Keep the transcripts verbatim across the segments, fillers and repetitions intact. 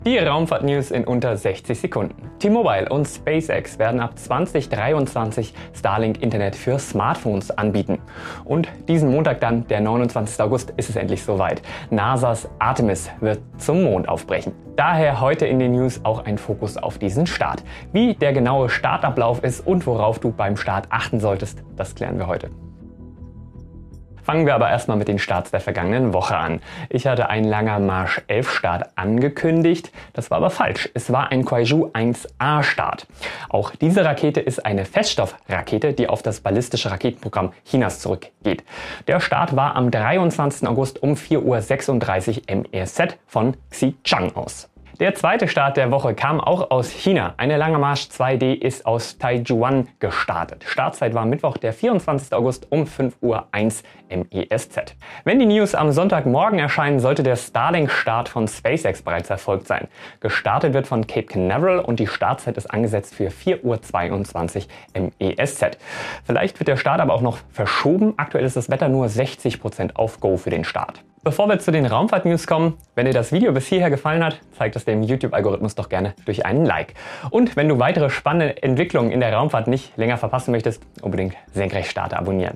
Die Raumfahrt-News in unter sechzig Sekunden. T-Mobile und SpaceX werden ab zwanzig dreiundzwanzig Starlink-Internet für Smartphones anbieten. Und diesen Montag dann, der neunundzwanzigsten August, ist es endlich soweit. NASAs Artemis wird zum Mond aufbrechen. Daher heute in den News auch ein Fokus auf diesen Start. Wie der genaue Startablauf ist und worauf du beim Start achten solltest, das klären wir heute. Fangen wir aber erstmal mit den Starts der vergangenen Woche an. Ich hatte einen Langer Marsch elf Start angekündigt, das war aber falsch. Es war ein Kuaizhou eins A Start. Auch diese Rakete ist eine Feststoffrakete, die auf das ballistische Raketenprogramm Chinas zurückgeht. Der Start war am dreiundzwanzigsten August um vier Uhr sechsunddreißig M E Z von Xichang aus. Der zweite Start der Woche kam auch aus China. Eine Langer Marsch zwei D ist aus Taijuan gestartet. Startzeit war Mittwoch, der vierundzwanzigsten August um fünf Uhr eins M E Z. Wenn die News am Sonntagmorgen erscheinen, sollte der Starlink-Start von SpaceX bereits erfolgt sein. Gestartet wird von Cape Canaveral und die Startzeit ist angesetzt für vier Uhr zweiundzwanzig M E Z. Vielleicht wird der Start aber auch noch verschoben. Aktuell ist das Wetter nur sechzig Prozent auf Go für den Start. Bevor wir zu den Raumfahrt-News kommen, wenn dir das Video bis hierher gefallen hat, zeig das dem YouTube-Algorithmus doch gerne durch einen Like. Und wenn du weitere spannende Entwicklungen in der Raumfahrt nicht länger verpassen möchtest, unbedingt Senkrechtstarter abonnieren.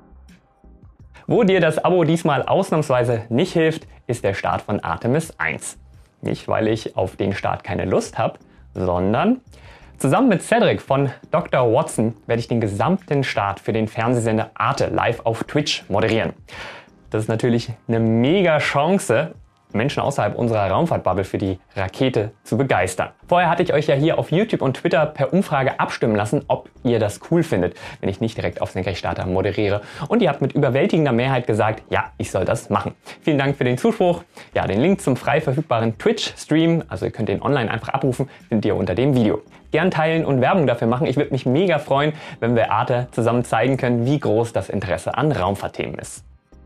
Wo dir das Abo diesmal ausnahmsweise nicht hilft, ist der Start von Artemis eins. Nicht, weil ich auf den Start keine Lust habe, sondern zusammen mit Cedric von Doktor Watson werde ich den gesamten Start für den Fernsehsender Arte live auf Twitch moderieren. Das ist natürlich eine mega Chance, Menschen außerhalb unserer Raumfahrtbubble für die Rakete zu begeistern. Vorher hatte ich euch ja hier auf YouTube und Twitter per Umfrage abstimmen lassen, ob ihr das cool findet, wenn ich nicht direkt auf Senkrechtstarter moderiere. Und ihr habt mit überwältigender Mehrheit gesagt, ja, ich soll das machen. Vielen Dank für den Zuspruch. Ja, den Link zum frei verfügbaren Twitch-Stream, also ihr könnt den online einfach abrufen, findet ihr unter dem Video. Gern teilen und Werbung dafür machen. Ich würde mich mega freuen, wenn wir Arte zusammen zeigen können, wie groß das Interesse an Raumfahrtthemen ist.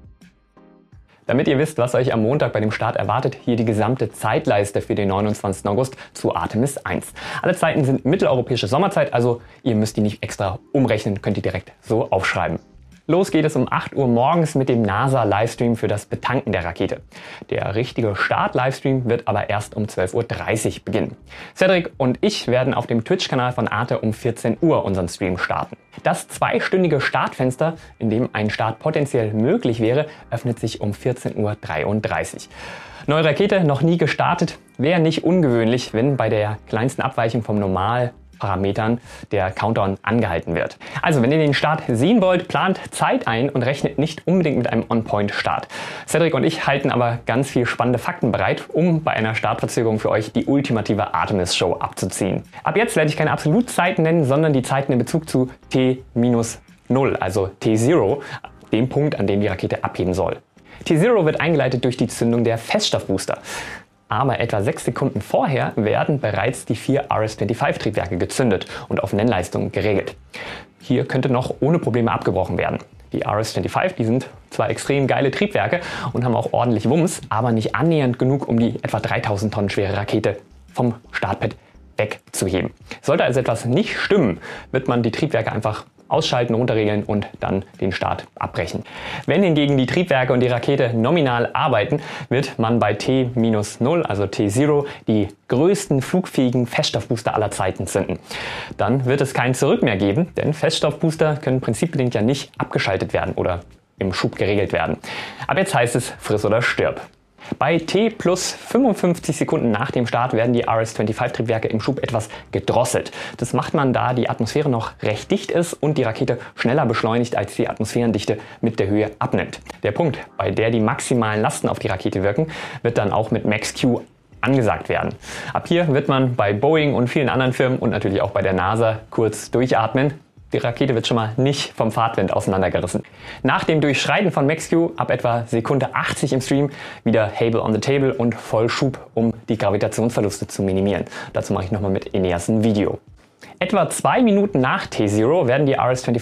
Damit ihr wisst, was euch am Montag bei dem Start erwartet, hier die gesamte Zeitleiste für den neunundzwanzigsten August zu Artemis eins. Alle Zeiten sind mitteleuropäische Sommerzeit, also ihr müsst die nicht extra umrechnen, könnt ihr direkt so aufschreiben. Los geht es um acht Uhr morgens mit dem NASA-Livestream für das Betanken der Rakete. Der richtige Start-Livestream wird aber erst um zwölf Uhr dreißig beginnen. Cedric und ich werden auf dem Twitch-Kanal von Arte um vierzehn Uhr unseren Stream starten. Das zweistündige Startfenster, in dem ein Start potenziell möglich wäre, öffnet sich um vierzehn Uhr dreiunddreißig. Neue Rakete, noch nie gestartet, wäre nicht ungewöhnlich, wenn bei der kleinsten Abweichung vom Normal Parametern der Countdown angehalten wird. Also wenn ihr den Start sehen wollt, plant Zeit ein und rechnet nicht unbedingt mit einem On-Point-Start. Cedric und ich halten aber ganz viel spannende Fakten bereit, um bei einer Startverzögerung für euch die ultimative Artemis-Show abzuziehen. Ab jetzt werde ich keine Absolutzeiten nennen, sondern die Zeiten in Bezug zu T minus null, also T null, dem Punkt, an dem die Rakete abheben soll. T null wird eingeleitet durch die Zündung der Feststoffbooster. Aber etwa sechs Sekunden vorher werden bereits die vier R S fünfundzwanzig Triebwerke gezündet und auf Nennleistung geregelt. Hier könnte noch ohne Probleme abgebrochen werden. Die R S fünfundzwanzig, die sind zwar extrem geile Triebwerke und haben auch ordentlich Wumms, aber nicht annähernd genug, um die etwa dreitausend Tonnen schwere Rakete vom Startpad wegzuheben. Sollte also etwas nicht stimmen, wird man die Triebwerke einfach ausschalten, runterregeln und dann den Start abbrechen. Wenn hingegen die Triebwerke und die Rakete nominal arbeiten, wird man bei T minus null, also T null, die größten flugfähigen Feststoffbooster aller Zeiten zünden. Dann wird es kein Zurück mehr geben, denn Feststoffbooster können prinzipbedingt ja nicht abgeschaltet werden oder im Schub geregelt werden. Ab jetzt heißt es friss oder stirb. Bei T plus fünfundfünfzig Sekunden nach dem Start werden die R S fünfundzwanzig Triebwerke im Schub etwas gedrosselt. Das macht man, da die Atmosphäre noch recht dicht ist und die Rakete schneller beschleunigt, als die Atmosphärendichte mit der Höhe abnimmt. Der Punkt, bei der die maximalen Lasten auf die Rakete wirken, wird dann auch mit Max Q angesagt werden. Ab hier wird man bei Boeing und vielen anderen Firmen und natürlich auch bei der NASA kurz durchatmen. Die Rakete wird schon mal nicht vom Fahrtwind auseinandergerissen. Nach dem Durchschreiten von Max Q ab etwa Sekunde achtzig im Stream wieder Hable on the Table und Vollschub, um die Gravitationsverluste zu minimieren. Dazu mache ich nochmal mit Eneas ein Video. Etwa zwei Minuten nach T null werden die R S fünfundzwanzig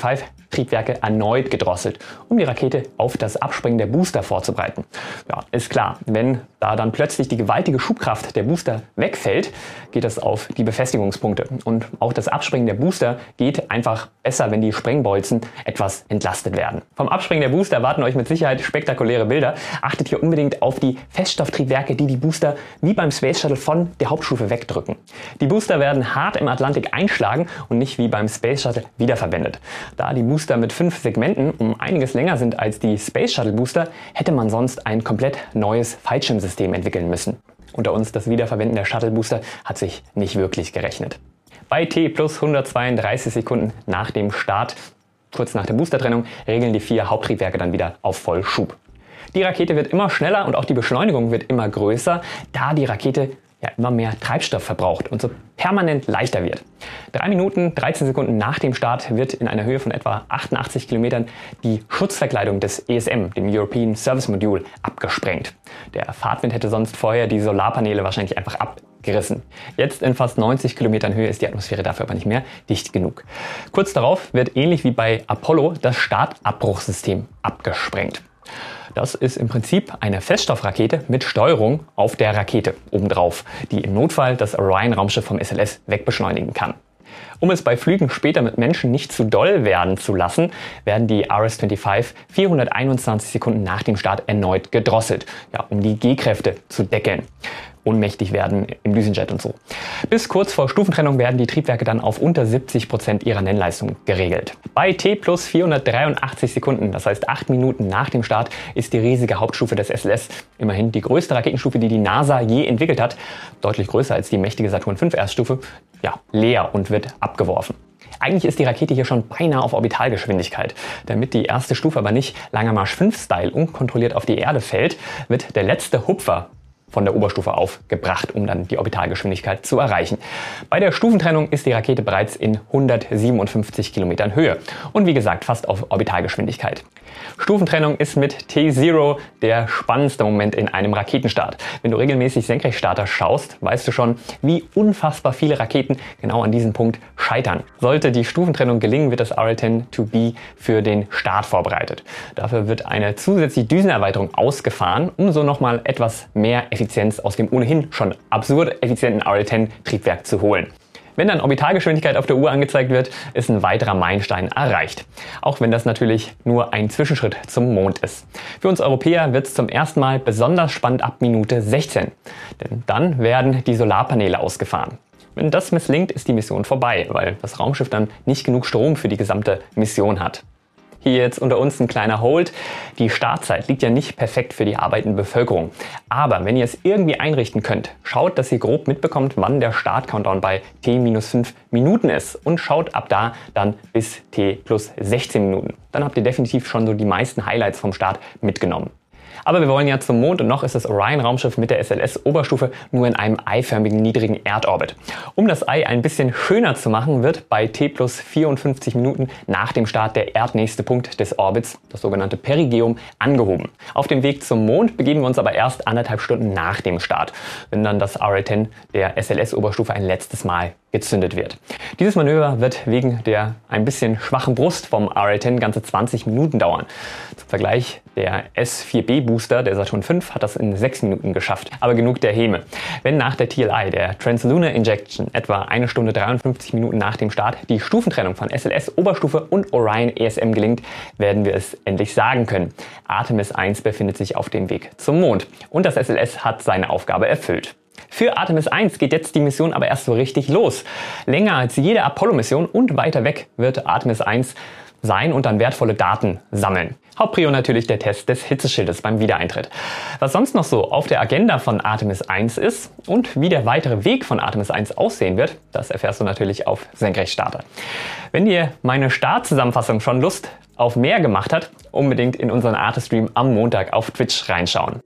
Triebwerke erneut gedrosselt, um die Rakete auf das Abspringen der Booster vorzubereiten. Ja, ist klar, wenn da dann plötzlich die gewaltige Schubkraft der Booster wegfällt, geht das auf die Befestigungspunkte. Und auch das Abspringen der Booster geht einfach besser, wenn die Sprengbolzen etwas entlastet werden. Vom Abspringen der Booster erwarten euch mit Sicherheit spektakuläre Bilder. Achtet hier unbedingt auf die Feststofftriebwerke, die die Booster wie beim Space Shuttle von der Hauptstufe wegdrücken. Die Booster werden hart im Atlantik einschlagen und nicht wie beim Space Shuttle wiederverwendet. Da die Booster mit fünf Segmenten um einiges länger sind als die Space Shuttle Booster, hätte man sonst ein komplett neues Fallschirmsystem entwickeln müssen. Unter uns, das Wiederverwenden der Shuttle Booster hat sich nicht wirklich gerechnet. Bei T plus hundertzweiunddreißig Sekunden nach dem Start, kurz nach der Boostertrennung, regeln die vier Haupttriebwerke dann wieder auf Vollschub. Die Rakete wird immer schneller und auch die Beschleunigung wird immer größer, da die Rakete ja immer mehr Treibstoff verbraucht und so permanent leichter wird. Drei Minuten, dreizehn Sekunden nach dem Start wird in einer Höhe von etwa achtundachtzig Kilometern die Schutzverkleidung des E S M, dem European Service Module, abgesprengt. Der Fahrtwind hätte sonst vorher die Solarpaneele wahrscheinlich einfach abgerissen. Jetzt in fast neunzig Kilometern Höhe ist die Atmosphäre dafür aber nicht mehr dicht genug. Kurz darauf wird ähnlich wie bei Apollo das Startabbruchsystem abgesprengt. Das ist im Prinzip eine Feststoffrakete mit Steuerung auf der Rakete obendrauf, die im Notfall das Orion-Raumschiff vom S L S wegbeschleunigen kann. Um es bei Flügen später mit Menschen nicht zu doll werden zu lassen, werden die R S fünfundzwanzig vierhunderteinundzwanzig Sekunden nach dem Start erneut gedrosselt, ja, um die G-Kräfte zu deckeln. Ohnmächtig werden im Düsenjet und so. Bis kurz vor Stufentrennung werden die Triebwerke dann auf unter siebzig Prozent ihrer Nennleistung geregelt. Bei T plus vierhundertdreiundachtzig Sekunden, das heißt acht Minuten nach dem Start, ist die riesige Hauptstufe des S L S, immerhin die größte Raketenstufe, die die NASA je entwickelt hat, deutlich größer als die mächtige Saturn fünf Erststufe, ja, leer und wird abgeworfen. Eigentlich ist die Rakete hier schon beinahe auf Orbitalgeschwindigkeit. Damit die erste Stufe aber nicht Langer Marsch fünf Style unkontrolliert auf die Erde fällt, wird der letzte Hupfer von der Oberstufe aufgebracht, um dann die Orbitalgeschwindigkeit zu erreichen. Bei der Stufentrennung ist die Rakete bereits in hundertsiebenundfünfzig Kilometern Höhe und wie gesagt fast auf Orbitalgeschwindigkeit. Stufentrennung ist mit T null der spannendste Moment in einem Raketenstart. Wenn du regelmäßig Senkrechtstarter schaust, weißt du schon, wie unfassbar viele Raketen genau an diesem Punkt scheitern. Sollte die Stufentrennung gelingen, wird das R L zehn zwei B für den Start vorbereitet. Dafür wird eine zusätzliche Düsenerweiterung ausgefahren, um so nochmal etwas mehr Effizienz aus dem ohnehin schon absurd effizienten R L zehn Triebwerk zu holen. Wenn dann Orbitalgeschwindigkeit auf der Uhr angezeigt wird, ist ein weiterer Meilenstein erreicht. Auch wenn das natürlich nur ein Zwischenschritt zum Mond ist. Für uns Europäer wird es zum ersten Mal besonders spannend ab Minute sechzehn. Denn dann werden die Solarpaneele ausgefahren. Wenn das misslingt, ist die Mission vorbei, weil das Raumschiff dann nicht genug Strom für die gesamte Mission hat. Hier jetzt unter uns ein kleiner Hold. Die Startzeit liegt ja nicht perfekt für die arbeitende Bevölkerung. Aber wenn ihr es irgendwie einrichten könnt, schaut, dass ihr grob mitbekommt, wann der Start-Countdown bei T minus fünf Minuten ist. Und schaut ab da dann bis T plus sechzehn Minuten. Dann habt ihr definitiv schon so die meisten Highlights vom Start mitgenommen. Aber wir wollen ja zum Mond und noch ist das Orion-Raumschiff mit der S L S-Oberstufe nur in einem eiförmigen niedrigen Erdorbit. Um das Ei ein bisschen schöner zu machen, wird bei T plus vierundfünfzig Minuten nach dem Start der erdnächste Punkt des Orbits, das sogenannte Perigeum, angehoben. Auf dem Weg zum Mond begeben wir uns aber erst anderthalb Stunden nach dem Start, wenn dann das R L zehn der S L S-Oberstufe ein letztes Mal gezündet wird. Dieses Manöver wird wegen der ein bisschen schwachen Brust vom R L zehn ganze zwanzig Minuten dauern. Zum Vergleich, der S vier B Booster der Saturn fünf hat das in sechs Minuten geschafft. Aber genug der Häme. Wenn nach der T L I, der Translunar Injection, etwa eine Stunde dreiundfünfzig Minuten nach dem Start die Stufentrennung von S L S Oberstufe und Orion E S M gelingt, werden wir es endlich sagen können. Artemis eins befindet sich auf dem Weg zum Mond und das S L S hat seine Aufgabe erfüllt. Für Artemis eins geht jetzt die Mission aber erst so richtig los. Länger als jede Apollo-Mission und weiter weg wird Artemis eins sein und dann wertvolle Daten sammeln. Hauptprio natürlich der Test des Hitzeschildes beim Wiedereintritt. Was sonst noch so auf der Agenda von Artemis eins ist und wie der weitere Weg von Artemis eins aussehen wird, das erfährst du natürlich auf Senkrechtstarter. Wenn dir meine Startzusammenfassung schon Lust auf mehr gemacht hat, unbedingt in unseren Arte-Stream am Montag auf Twitch reinschauen.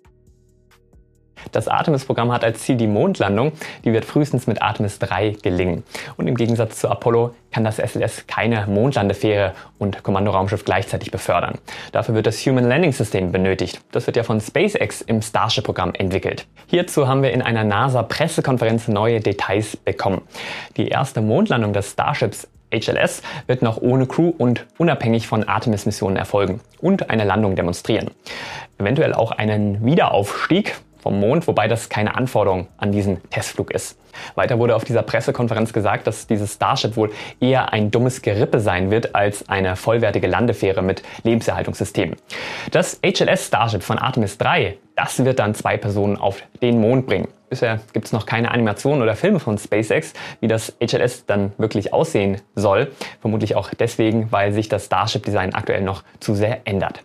Das Artemis-Programm hat als Ziel die Mondlandung, die wird frühestens mit Artemis drei gelingen. Und im Gegensatz zu Apollo kann das S L S keine Mondlandefähre und Kommandoraumschiff gleichzeitig befördern. Dafür wird das Human Landing System benötigt. Das wird ja von SpaceX im Starship-Programm entwickelt. Hierzu haben wir in einer NASA-Pressekonferenz neue Details bekommen. Die erste Mondlandung des Starships H L S wird noch ohne Crew und unabhängig von Artemis-Missionen erfolgen und eine Landung demonstrieren. Eventuell auch einen Wiederaufstieg vom Mond, wobei das keine Anforderung an diesen Testflug ist. Weiter wurde auf dieser Pressekonferenz gesagt, dass dieses Starship wohl eher ein dummes Gerippe sein wird als eine vollwertige Landefähre mit Lebenserhaltungssystemen. Das H L S Starship von Artemis drei, das wird dann zwei Personen auf den Mond bringen. Bisher gibt es noch keine Animationen oder Filme von SpaceX, wie das H L S dann wirklich aussehen soll. Vermutlich auch deswegen, weil sich das Starship-Design aktuell noch zu sehr ändert.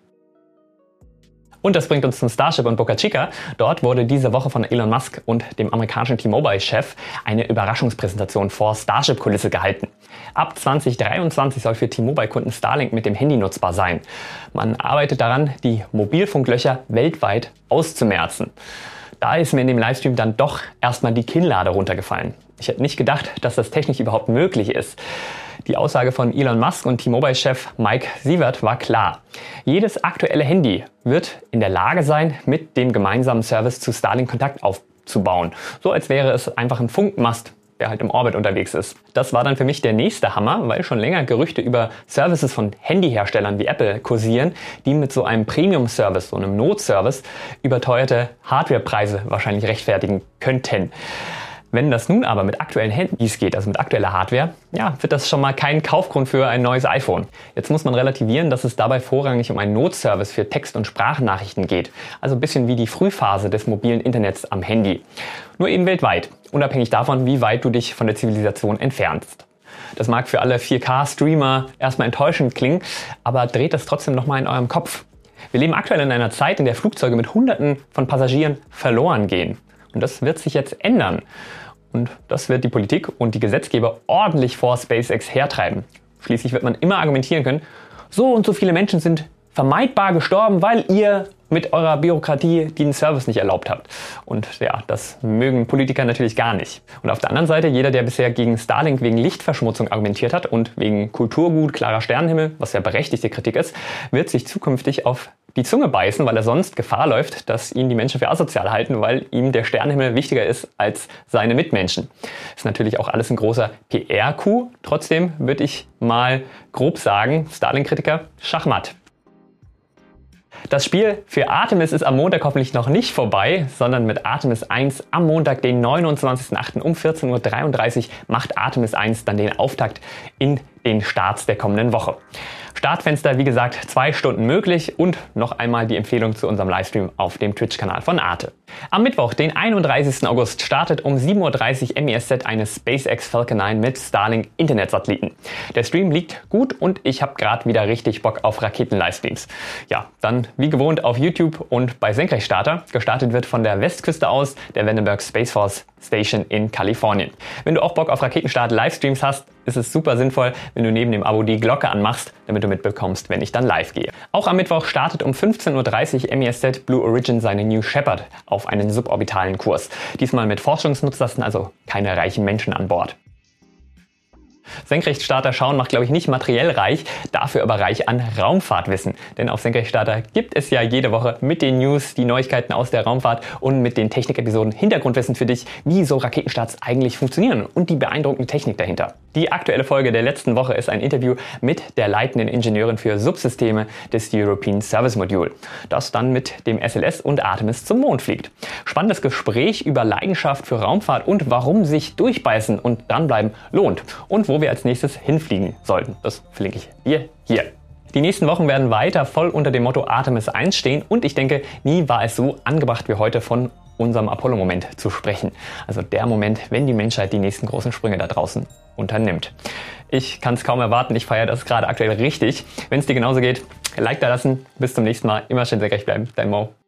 Und das bringt uns zum Starship und Boca Chica. Dort wurde diese Woche von Elon Musk und dem amerikanischen T-Mobile-Chef eine Überraschungspräsentation vor Starship-Kulisse gehalten. Ab zwanzig dreiundzwanzig soll für T-Mobile-Kunden Starlink mit dem Handy nutzbar sein. Man arbeitet daran, die Mobilfunklöcher weltweit auszumerzen. Da ist mir in dem Livestream dann doch erstmal die Kinnlade runtergefallen. Ich hätte nicht gedacht, dass das technisch überhaupt möglich ist. Die Aussage von Elon Musk und T-Mobile-Chef Mike Sievert war klar. Jedes aktuelle Handy wird in der Lage sein, mit dem gemeinsamen Service zu Starlink Kontakt aufzubauen. So als wäre es einfach ein Funkmast, der halt im Orbit unterwegs ist. Das war dann für mich der nächste Hammer, weil schon länger Gerüchte über Services von Handyherstellern wie Apple kursieren, die mit so einem Premium-Service, so einem Notservice, überteuerte Hardwarepreise wahrscheinlich rechtfertigen könnten. Wenn das nun aber mit aktuellen Handys geht, also mit aktueller Hardware, ja, wird das schon mal kein Kaufgrund für ein neues iPhone. Jetzt muss man relativieren, dass es dabei vorrangig um einen Notservice für Text- und Sprachnachrichten geht. Also ein bisschen wie die Frühphase des mobilen Internets am Handy. Nur eben weltweit, unabhängig davon, wie weit du dich von der Zivilisation entfernst. Das mag für alle vier K-Streamer erstmal enttäuschend klingen, aber dreht das trotzdem nochmal in eurem Kopf. Wir leben aktuell in einer Zeit, in der Flugzeuge mit Hunderten von Passagieren verloren gehen. Und das wird sich jetzt ändern. Und das wird die Politik und die Gesetzgeber ordentlich vor SpaceX hertreiben. Schließlich wird man immer argumentieren können, so und so viele Menschen sind vermeidbar gestorben, weil ihr mit eurer Bürokratie den Service nicht erlaubt habt. Und ja, das mögen Politiker natürlich gar nicht. Und auf der anderen Seite, jeder, der bisher gegen Starlink wegen Lichtverschmutzung argumentiert hat und wegen Kulturgut, klarer Sternenhimmel, was ja berechtigte Kritik ist, wird sich zukünftig auf die Zunge beißen, weil er sonst Gefahr läuft, dass ihn die Menschen für asozial halten, weil ihm der Sternenhimmel wichtiger ist als seine Mitmenschen. Ist natürlich auch alles ein großer P R-Coup. Trotzdem würde ich mal grob sagen, Starlink-Kritiker, Schachmatt. Das Spiel für Artemis ist am Montag hoffentlich noch nicht vorbei, sondern mit Artemis eins am Montag, den neunundzwanzigsten achten um vierzehn Uhr dreiunddreißig macht Artemis eins dann den Auftakt in den Starts der kommenden Woche. Startfenster, wie gesagt, zwei Stunden möglich und noch einmal die Empfehlung zu unserem Livestream auf dem Twitch-Kanal von Arte. Am Mittwoch, den einunddreißigsten August, startet um sieben Uhr dreißig M E S Z eine SpaceX Falcon neun mit Starlink-Internetsatelliten. Der Stream liegt gut und ich habe gerade wieder richtig Bock auf Raketen-Livestreams. Ja, dann wie gewohnt auf YouTube und bei Senkrechtstarter. Gestartet wird von der Westküste aus der Vandenberg Space Force Station in Kalifornien. Wenn du auch Bock auf Raketenstart-Livestreams hast, ist es super sinnvoll, wenn du neben dem Abo die Glocke anmachst, damit du mitbekommst, wenn ich dann live gehe. Auch am Mittwoch startet um fünfzehn Uhr dreißig M E S Z Blue Origin seine New Shepard auf einen suborbitalen Kurs. Diesmal mit Forschungsnutzlasten, also keine reichen Menschen an Bord. Senkrechtstarter schauen macht, glaube ich, nicht materiell reich, dafür aber reich an Raumfahrtwissen. Denn auf Senkrechtstarter gibt es ja jede Woche mit den News, die Neuigkeiten aus der Raumfahrt und mit den Technik-Episoden Hintergrundwissen für dich, wie so Raketenstarts eigentlich funktionieren und die beeindruckende Technik dahinter. Die aktuelle Folge der letzten Woche ist ein Interview mit der leitenden Ingenieurin für Subsysteme des European Service Module, das dann mit dem S L S und Artemis zum Mond fliegt. Spannendes Gespräch über Leidenschaft für Raumfahrt und warum sich durchbeißen und dranbleiben lohnt und wo wir als nächstes hinfliegen sollten. Das verlinke ich dir hier. Die nächsten Wochen werden weiter voll unter dem Motto Artemis eins stehen und ich denke, nie war es so angebracht wie heute von unserem Apollo-Moment zu sprechen. Also der Moment, wenn die Menschheit die nächsten großen Sprünge da draußen unternimmt. Ich kann es kaum erwarten, ich feiere das gerade aktuell richtig. Wenn es dir genauso geht, Like da lassen. Bis zum nächsten Mal. Immer schön senkrecht bleiben. Dein Mo.